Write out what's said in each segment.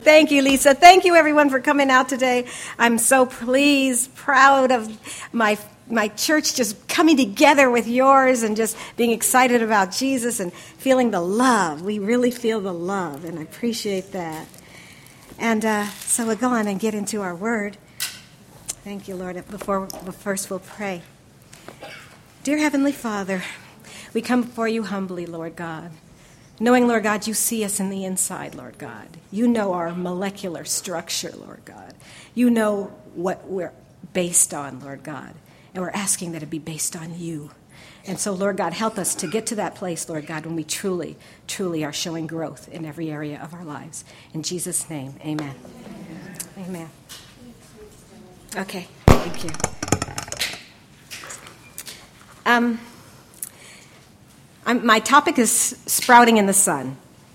Thank you, Lisa. Thank you, everyone, for coming out today. I'm so pleased, proud of my church just coming together with yours and just being excited about Jesus and feeling the love. We really feel the love, and I appreciate that. And so we'll go on and get into our word. Thank you, Lord. First we'll pray. Dear Heavenly Father, we come before you humbly, Lord God. Knowing, Lord God, you see us in the inside, Lord God. You know our molecular structure, Lord God. You know what we're based on, Lord God. And we're asking that it be based on you. And so, Lord God, help us to get to that place, Lord God, when we truly, truly are showing growth in every area of our lives. In Jesus' name, amen. Amen. Okay, thank you. My topic is sprouting in the sun.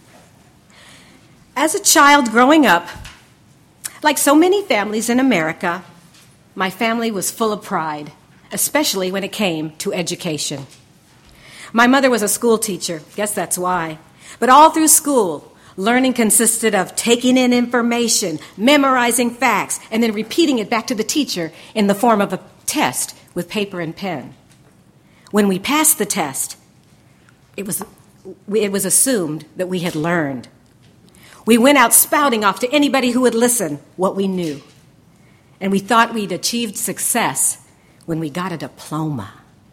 As a child growing up, like so many families in America, my family was full of pride, especially when it came to education. My mother was a school teacher, guess that's why. But all through school, learning consisted of taking in information, memorizing facts, and then repeating it back to the teacher in the form of a test with paper and pen. When we passed the test, it was assumed that we had learned. We went out spouting off to anybody who would listen what we knew. And we thought we'd achieved success when we got a diploma.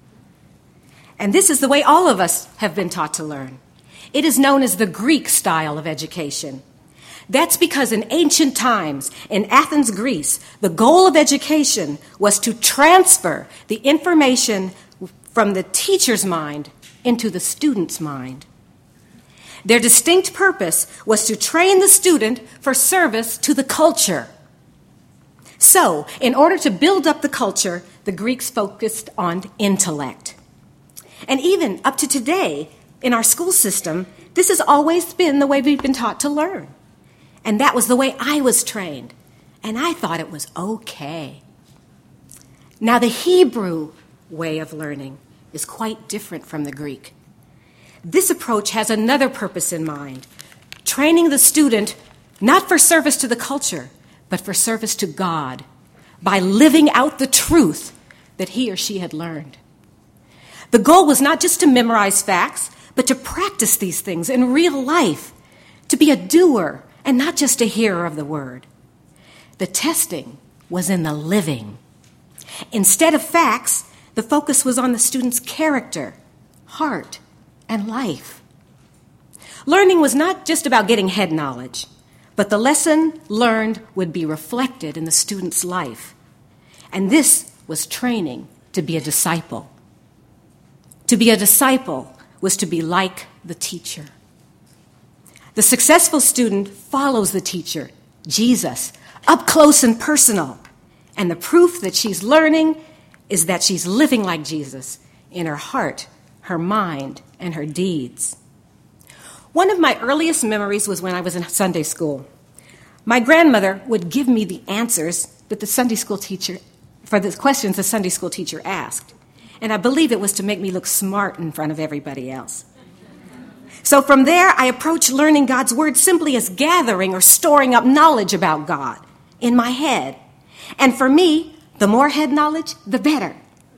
And this is the way all of us have been taught to learn. It is known as the Greek style of education. That's because in ancient times, in Athens, Greece, the goal of education was to transfer the information from the teacher's mind into the student's mind. Their distinct purpose was to train the student for service to the culture. So, in order to build up the culture, the Greeks focused on intellect. And even up to today, in our school system, this has always been the way we've been taught to learn. And that was the way I was trained. And I thought it was okay. Now, the Hebrew way of learning is quite different from the Greek. This approach has another purpose in mind, training the student not for service to the culture, but for service to God by living out the truth that he or she had learned. The goal was not just to memorize facts, but to practice these things in real life, to be a doer and not just a hearer of the word. The testing was in the living. Instead of facts, the focus was on the student's character, heart, and life. Learning was not just about getting head knowledge, but the lesson learned would be reflected in the student's life. And this was training to be a disciple. To be a disciple was to be like the teacher. The successful student follows the teacher, Jesus, up close and personal. And the proof that she's learning is that she's living like Jesus in her heart, her mind, and her deeds. One of my earliest memories was when I was in Sunday school. My grandmother would give me the answers that the Sunday school teacher, for the questions the Sunday school teacher asked. And I believe it was to make me look smart in front of everybody else. So from there, I approached learning God's word simply as gathering or storing up knowledge about God in my head. And for me, the more head knowledge, the better.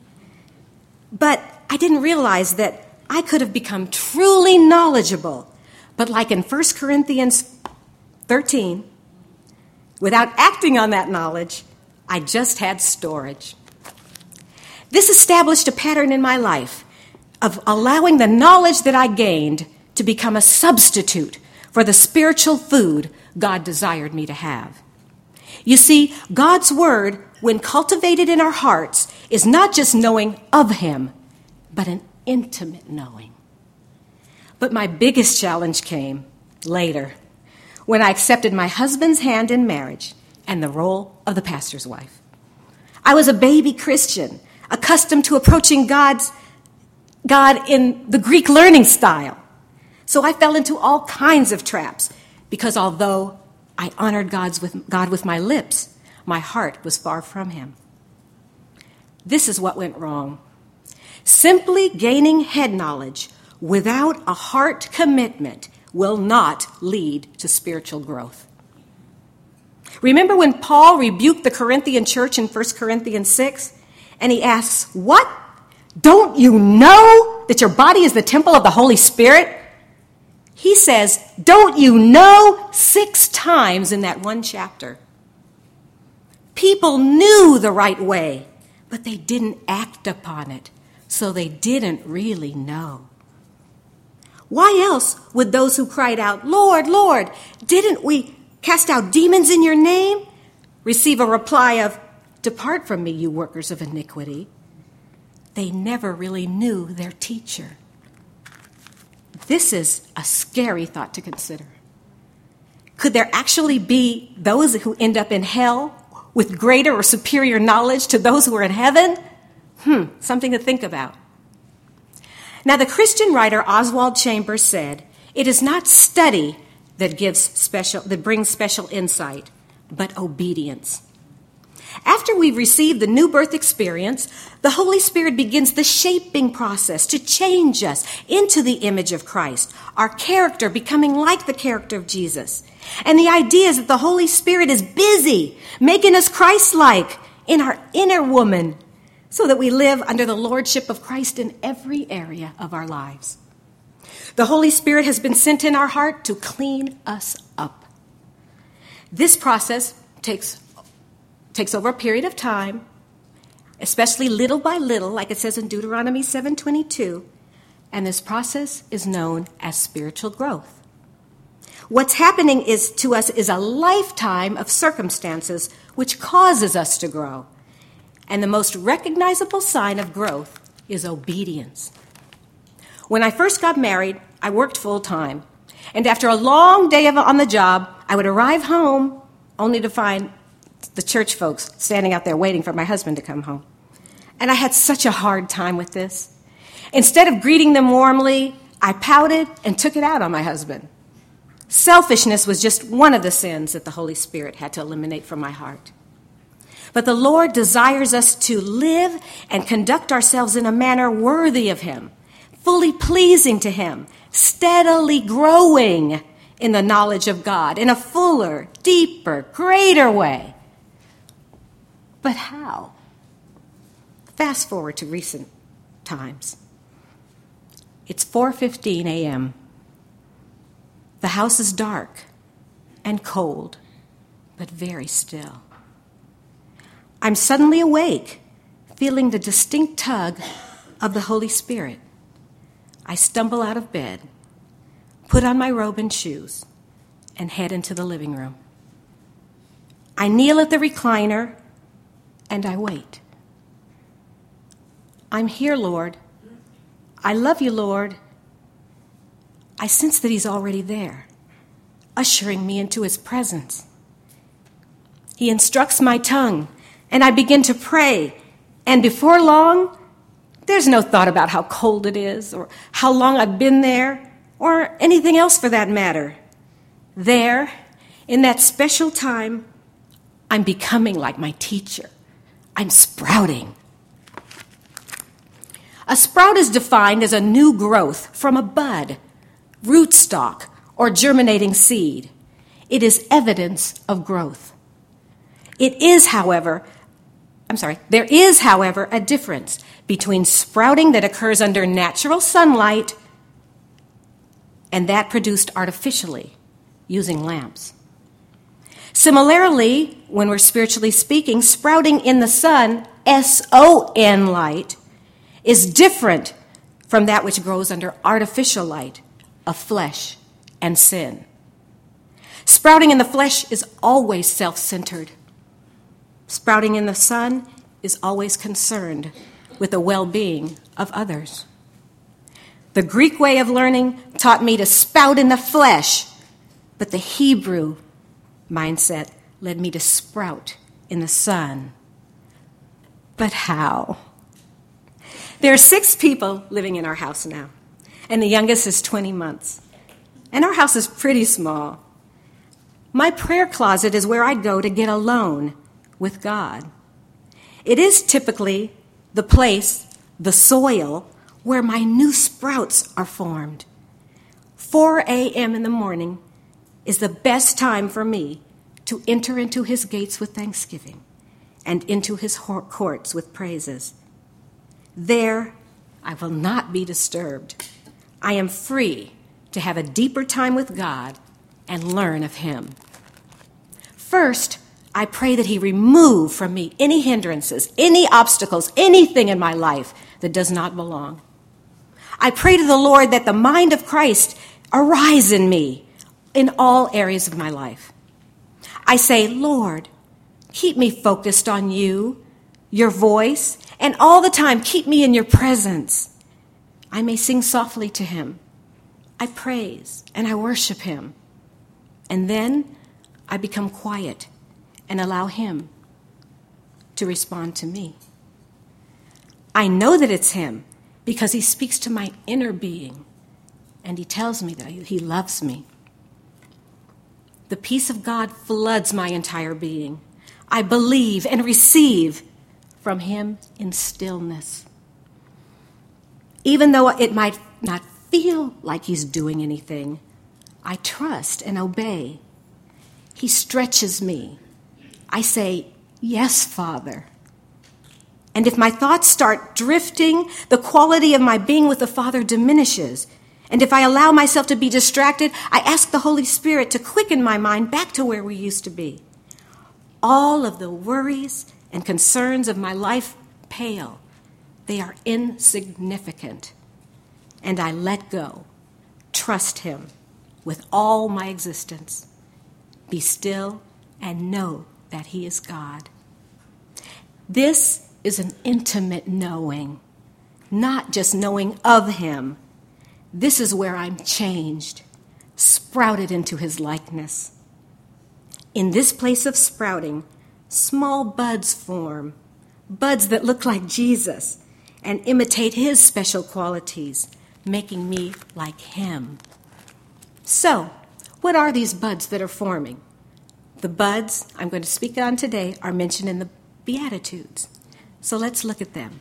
But I didn't realize that I could have become truly knowledgeable. But like in 1 Corinthians 13, without acting on that knowledge, I just had storage. This established a pattern in my life of allowing the knowledge that I gained to become a substitute for the spiritual food God desired me to have. You see, God's word, when cultivated in our hearts, is not just knowing of him, but an intimate knowing. But my biggest challenge came later, when I accepted my husband's hand in marriage and the role of the pastor's wife. I was a baby Christian, accustomed to approaching God in the Greek learning style. So I fell into all kinds of traps, because although I honored God with my lips, my heart was far from him. This is what went wrong. Simply gaining head knowledge without a heart commitment will not lead to spiritual growth. Remember when Paul rebuked the Corinthian church in 1 Corinthians 6? And he asks, what? Don't you know that your body is the temple of the Holy Spirit? He says, don't you know 6 times in that one chapter. People knew the right way, but they didn't act upon it, so they didn't really know. Why else would those who cried out, Lord, Lord, didn't we cast out demons in your name, receive a reply of, depart from me, you workers of iniquity? They never really knew their teacher. This is a scary thought to consider. Could there actually be those who end up in hell with greater or superior knowledge to those who are in heaven? Something to think about. Now, the Christian writer Oswald Chambers said, it is not study that brings special insight, but obedience. After we've received the new birth experience, the Holy Spirit begins the shaping process to change us into the image of Christ, our character becoming like the character of Jesus. And the idea is that the Holy Spirit is busy making us Christ-like in our inner woman so that we live under the lordship of Christ in every area of our lives. The Holy Spirit has been sent in our heart to clean us up. This process takes over a period of time, especially little by little, like it says in Deuteronomy 7:22, and this process is known as spiritual growth. What's happening to us is a lifetime of circumstances which causes us to grow, and the most recognizable sign of growth is obedience. When I first got married, I worked full-time, and after a long day on the job, I would arrive home only to find the church folks standing out there waiting for my husband to come home. And I had such a hard time with this. Instead of greeting them warmly, I pouted and took it out on my husband. Selfishness was just one of the sins that the Holy Spirit had to eliminate from my heart. But the Lord desires us to live and conduct ourselves in a manner worthy of Him, fully pleasing to Him, steadily growing in the knowledge of God in a fuller, deeper, greater way. But how? Fast forward to recent times. It's 4:15 a.m. The house is dark and cold, but very still. I'm suddenly awake, feeling the distinct tug of the Holy Spirit. I stumble out of bed, put on my robe and shoes, and head into the living room. I kneel at the recliner, and I wait. I'm here, Lord. I love you, Lord. I sense that He's already there, ushering me into His presence. He instructs my tongue, and I begin to pray. And before long, there's no thought about how cold it is, or how long I've been there, or anything else for that matter. There, in that special time, I'm becoming like my teacher. I'm sprouting. A sprout is defined as a new growth from a bud, rootstock, or germinating seed. It is evidence of growth. There is, however, a difference between sprouting that occurs under natural sunlight and that produced artificially using lamps. Similarly, when we're spiritually speaking, sprouting in the sun, S-O-N light, is different from that which grows under artificial light of flesh and sin. Sprouting in the flesh is always self-centered. Sprouting in the sun is always concerned with the well-being of others. The Greek way of learning taught me to spout in the flesh, but the Hebrew mindset led me to sprout in the sun. But how? There are 6 people living in our house now, and the youngest is 20 months. And our house is pretty small. My prayer closet is where I go to get alone with God. It is typically the place, the soil, where my new sprouts are formed. 4 a.m. in the morning is the best time for me to enter into his gates with thanksgiving and into his courts with praises. There I will not be disturbed. I am free to have a deeper time with God and learn of him. First, I pray that he remove from me any hindrances, any obstacles, anything in my life that does not belong. I pray to the Lord that the mind of Christ arise in me in all areas of my life. I say, Lord, keep me focused on you, your voice, and all the time keep me in your presence. I may sing softly to him. I praise and I worship him. And then I become quiet and allow him to respond to me. I know that it's him because he speaks to my inner being and he tells me that he loves me. The peace of God floods my entire being. I believe and receive from him in stillness. Even though it might not feel like he's doing anything, I trust and obey. He stretches me. I say, yes, Father. And if my thoughts start drifting, the quality of my being with the Father diminishes. And if I allow myself to be distracted, I ask the Holy Spirit to quicken my mind back to where we used to be. All of the worries and concerns of my life pale. They are insignificant. And I let go, trust him with all my existence. Be still and know that he is God. This is an intimate knowing, not just knowing of him. This is where I'm changed, sprouted into his likeness. In this place of sprouting, small buds form, buds that look like Jesus and imitate his special qualities, making me like him. So, what are these buds that are forming? The buds I'm going to speak on today are mentioned in the Beatitudes. So let's look at them.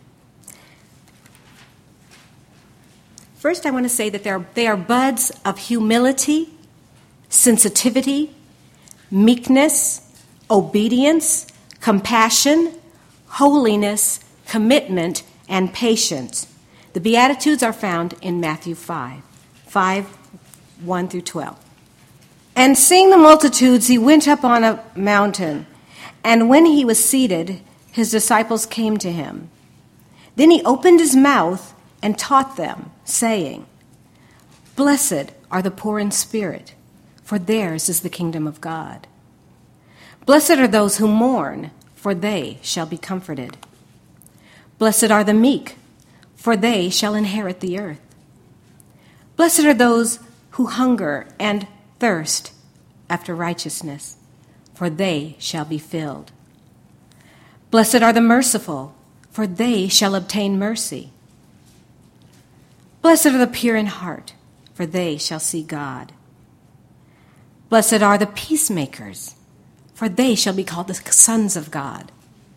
First, I want to say that they are buds of humility, sensitivity, meekness, obedience, compassion, holiness, commitment, and patience. The Beatitudes are found in Matthew 5, 1 through 12. And seeing the multitudes, he went up on a mountain, and when he was seated, his disciples came to him. Then he opened his mouth and taught them, saying, Blessed are the poor in spirit, for theirs is the kingdom of God. Blessed are those who mourn, for they shall be comforted. Blessed are the meek, for they shall inherit the earth. Blessed are those who hunger and thirst after righteousness, for they shall be filled. Blessed are the merciful, for they shall obtain mercy. Blessed are the pure in heart, for they shall see God. Blessed are the peacemakers, for they shall be called the sons of God.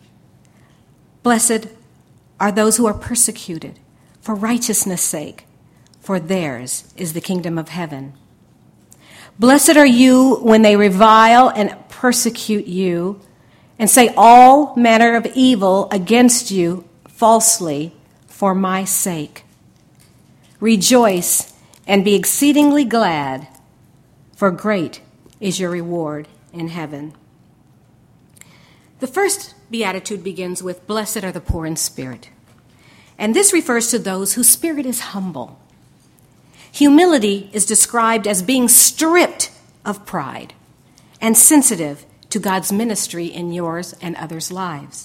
Blessed are those who are persecuted for righteousness' sake, for theirs is the kingdom of heaven. Blessed are you when they revile and persecute you and say all manner of evil against you falsely for my sake. Rejoice and be exceedingly glad, for great is your reward in heaven. The first beatitude begins with, Blessed are the poor in spirit. And this refers to those whose spirit is humble. Humility is described as being stripped of pride and sensitive to God's ministry in yours and others' lives.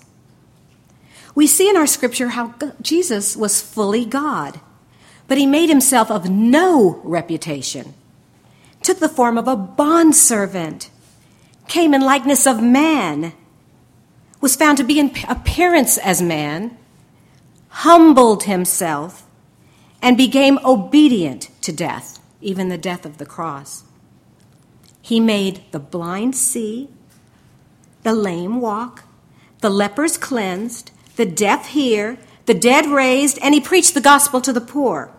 We see in our scripture how Jesus was fully God, but he made himself of no reputation, took the form of a bondservant, came in likeness of man, was found to be in appearance as man, humbled himself, and became obedient to death, even the death of the cross. He made the blind see, the lame walk, the lepers cleansed, the deaf hear, the dead raised, and he preached the gospel to the poor.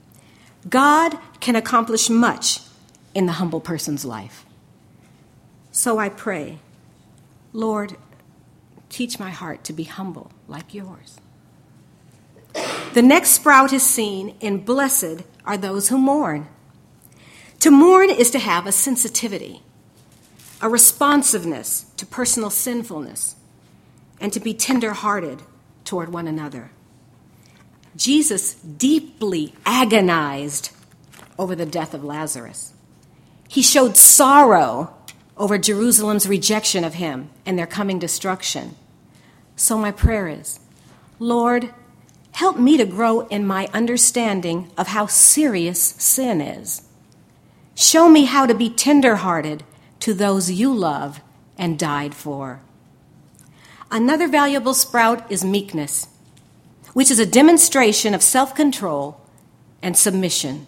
God can accomplish much in the humble person's life. So I pray, Lord, teach my heart to be humble like yours. The next sprout is seen in blessed are those who mourn. To mourn is to have a sensitivity, a responsiveness to personal sinfulness, and to be tender-hearted toward one another. Jesus deeply agonized over the death of Lazarus. He showed sorrow over Jerusalem's rejection of him and their coming destruction. So my prayer is, Lord, help me to grow in my understanding of how serious sin is. Show me how to be tender-hearted to those you love and died for. Another valuable sprout is meekness, which is a demonstration of self-control and submission.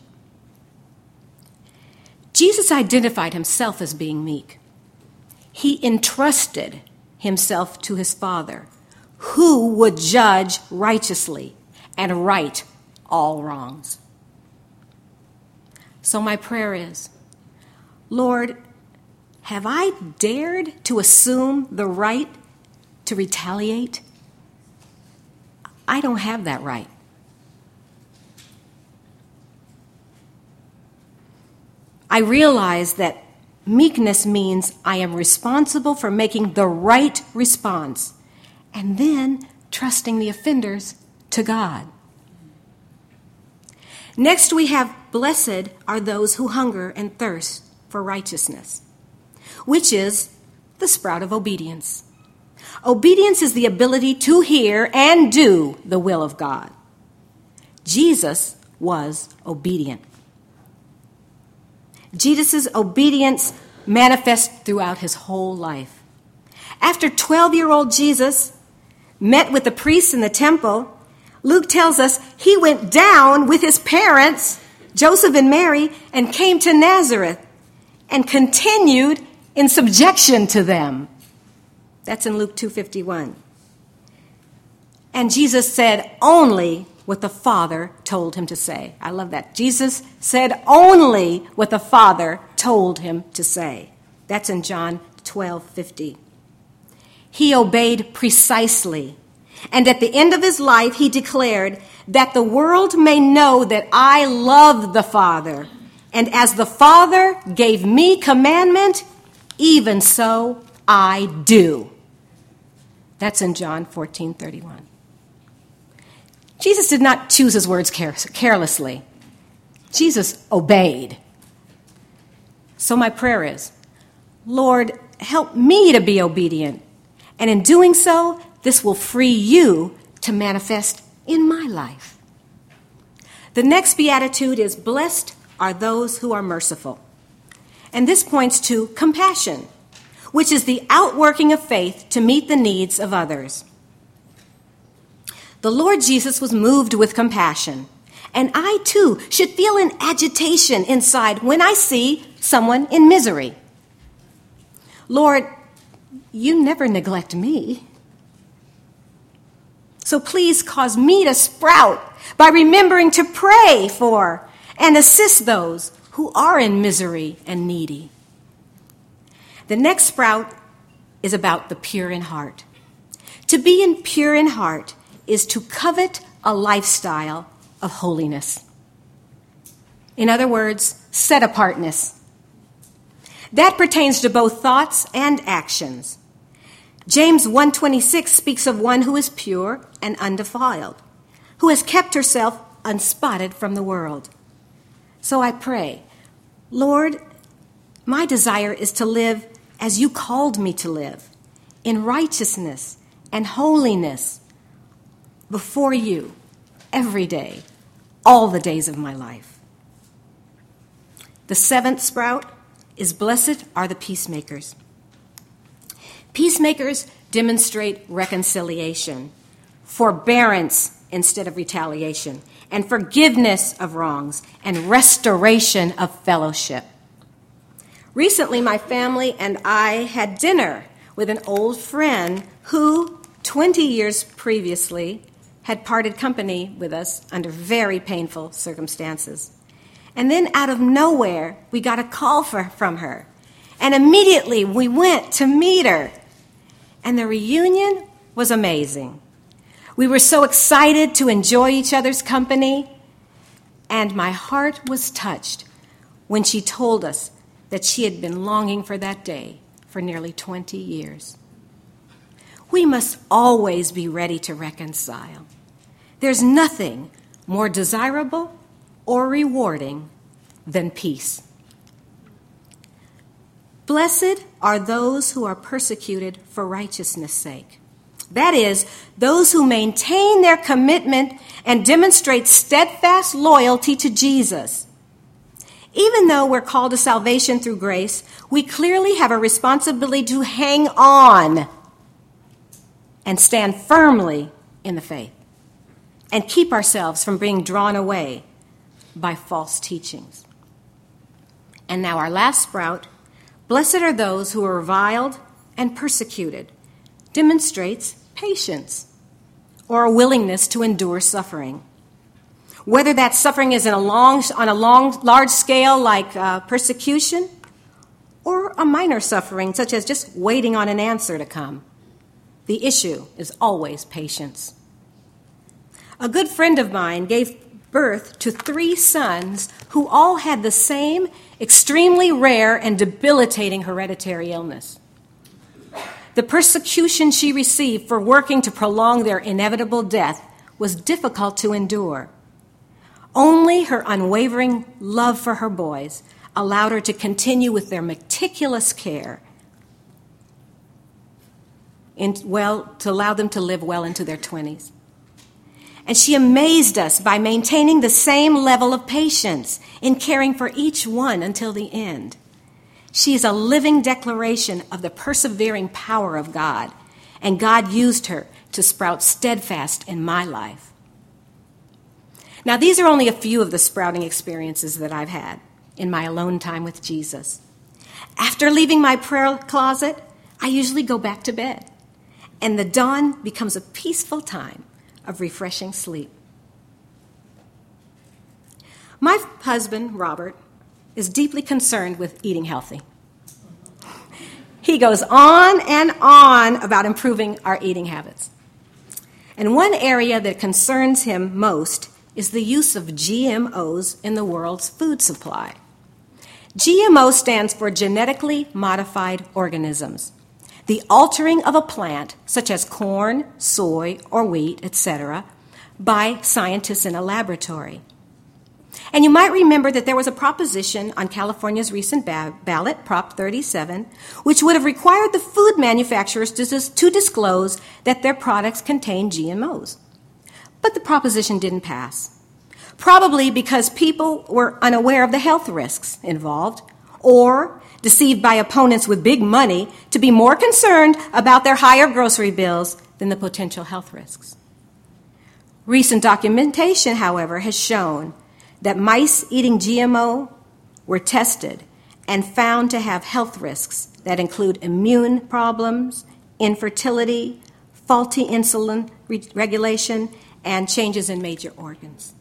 Jesus identified himself as being meek. He entrusted himself to his Father, who would judge righteously and right all wrongs. So my prayer is, Lord, have I dared to assume the right to retaliate? I don't have that right. I realize that meekness means I am responsible for making the right response and then trusting the offenders to God. Next, we have blessed are those who hunger and thirst for righteousness, which is the sprout of obedience. Obedience is the ability to hear and do the will of God. Jesus was obedient. Jesus' obedience manifests throughout his whole life. After 12-year-old Jesus met with the priests in the temple, Luke tells us he went down with his parents, Joseph and Mary, and came to Nazareth and continued in subjection to them. That's in Luke 2:51. And Jesus said only what the Father told him to say. I love that. Jesus said only what the Father told him to say. That's in John 12:50. He obeyed precisely. And at the end of his life, he declared that the world may know that I love the Father. And as the Father gave me commandment, even so I do. That's in John 14:31. Jesus did not choose his words carelessly. Jesus obeyed. So my prayer is, Lord, help me to be obedient. And in doing so, this will free you to manifest in my life. The next beatitude is, blessed are those who are merciful. And this points to compassion, which is the outworking of faith to meet the needs of others. The Lord Jesus was moved with compassion, and I too should feel an agitation inside when I see someone in misery. Lord, you never neglect me. So please cause me to sprout by remembering to pray for and assist those who are in misery and needy. The next sprout is about the pure in heart. To be pure in heart is to covet a lifestyle of holiness. In other words, set-apartness. That pertains to both thoughts and actions. James 1:26 speaks of one who is pure and undefiled, who has kept herself unspotted from the world. So I pray, Lord, my desire is to live as you called me to live, in righteousness and holiness before you every day, all the days of my life. The seventh sprout is blessed are the peacemakers. Peacemakers demonstrate reconciliation, forbearance instead of retaliation, and forgiveness of wrongs, and restoration of fellowship. Recently, my family and I had dinner with an old friend who, 20 years previously, had parted company with us under very painful circumstances. And then out of nowhere, we got a call from her. And immediately we went to meet her. And the reunion was amazing. We were so excited to enjoy each other's company. And my heart was touched when she told us that she had been longing for that day for nearly 20 years. We must always be ready to reconcile. There's nothing more desirable or rewarding than peace. Blessed are those who are persecuted for righteousness' sake. That is, those who maintain their commitment and demonstrate steadfast loyalty to Jesus. Even though we're called to salvation through grace, we clearly have a responsibility to hang on and stand firmly in the faith and keep ourselves from being drawn away by false teachings. And now our last sprout, blessed are those who are reviled and persecuted, demonstrates patience or a willingness to endure suffering. Whether that suffering is on a large scale like persecution, or a minor suffering such as just waiting on an answer to come, the issue is always patience. A good friend of mine gave birth to 3 sons who all had the same extremely rare and debilitating hereditary illness. The persecution she received for working to prolong their inevitable death was difficult to endure. Only her unwavering love for her boys allowed her to continue with their meticulous care to allow them to live well into their 20s. And she amazed us by maintaining the same level of patience in caring for each one until the end. She is a living declaration of the persevering power of God, and God used her to sprout steadfast in my life. Now, these are only a few of the sprouting experiences that I've had in my alone time with Jesus. After leaving my prayer closet, I usually go back to bed, and the dawn becomes a peaceful time of refreshing sleep. My husband, Robert, is deeply concerned with eating healthy. He goes on and on about improving our eating habits. And one area that concerns him most is the use of GMOs in the world's food supply. GMO stands for genetically modified organisms. The altering of a plant, such as corn, soy, or wheat, etc., by scientists in a laboratory. And you might remember that there was a proposition on California's recent ballot, Prop 37, which would have required the food manufacturers to disclose that their products contain GMOs. But the proposition didn't pass, probably because people were unaware of the health risks involved, or deceived by opponents with big money to be more concerned about their higher grocery bills than the potential health risks. Recent documentation, however, has shown that mice eating GMO were tested and found to have health risks that include immune problems, infertility, faulty insulin regulation, and changes in major organs.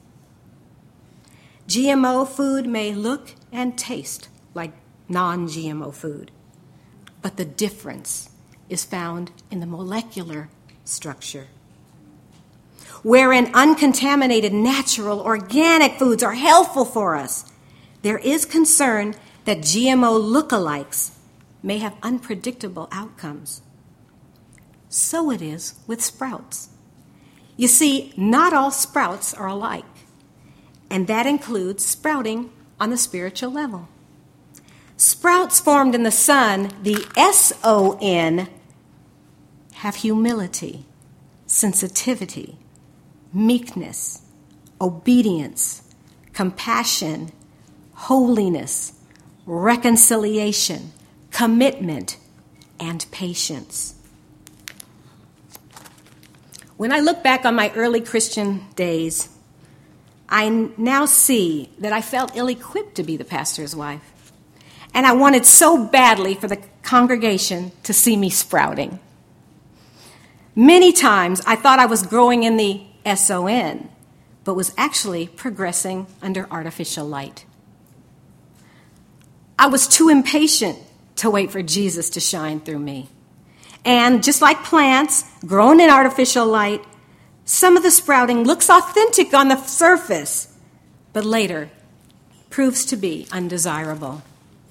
GMO food may look and taste like non-GMO food, but the difference is found in the molecular structure. Wherein uncontaminated, natural, organic foods are helpful for us, there is concern that GMO lookalikes may have unpredictable outcomes. So it is with sprouts. You see, not all sprouts are alike, and that includes sprouting on the spiritual level. Sprouts formed in the sun, the S-O-N, have humility, sensitivity, meekness, obedience, compassion, holiness, reconciliation, commitment, and patience. When I look back on my early Christian days, I now see that I felt ill-equipped to be the pastor's wife. And I wanted so badly for the congregation to see me sprouting. Many times I thought I was growing in the S-O-N, but was actually progressing under artificial light. I was too impatient to wait for Jesus to shine through me. And just like plants grown in artificial light, some of the sprouting looks authentic on the surface, but later proves to be undesirable.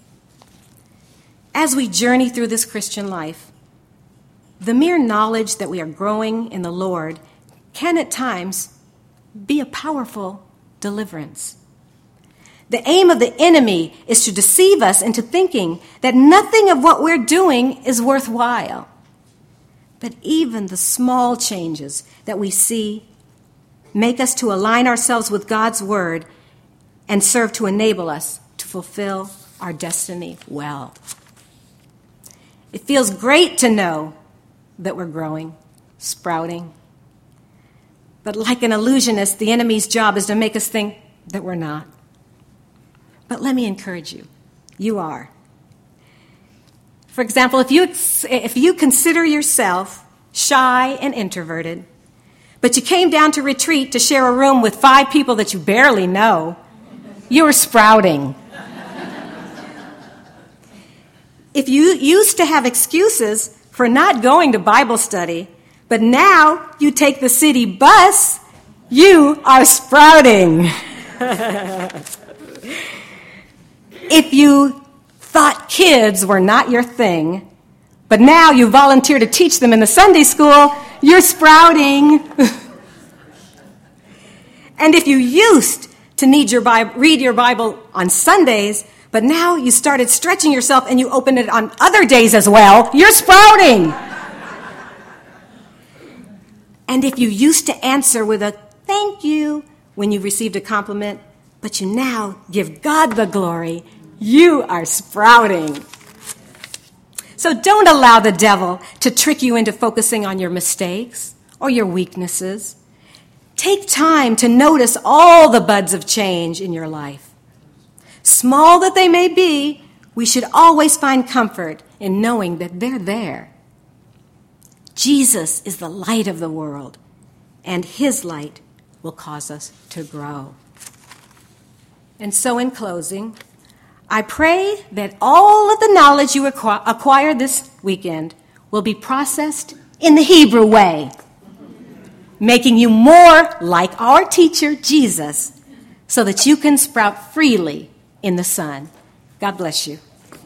As we journey through this Christian life, the mere knowledge that we are growing in the Lord can at times be a powerful deliverance. The aim of the enemy is to deceive us into thinking that nothing of what we're doing is worthwhile. But even the small changes that we see make us to align ourselves with God's word and serve to enable us to fulfill our destiny well. It feels great to know that we're growing, sprouting. But like an illusionist, the enemy's job is to make us think that we're not. But let me encourage you, you are. For example, if you consider yourself shy and introverted, but you came down to retreat to share a room with 5 people that you barely know, you are sprouting. If you used to have excuses for not going to Bible study, but now you take the city bus, you are sprouting. If you thought kids were not your thing, but now you volunteer to teach them in the Sunday school, you're sprouting. And if you used to need your read your Bible on Sundays, but now you started stretching yourself and you opened it on other days as well, you're sprouting. And if you used to answer with a thank you when you received a compliment, but you now give God the glory, you are sprouting. So don't allow the devil to trick you into focusing on your mistakes or your weaknesses. Take time to notice all the buds of change in your life. Small that they may be, we should always find comfort in knowing that they're there. Jesus is the light of the world, and his light will cause us to grow. And so in closing, I pray that all of the knowledge you acquire this weekend will be processed in the Hebrew way, making you more like our teacher, Jesus, so that you can sprout freely in the sun. God bless you.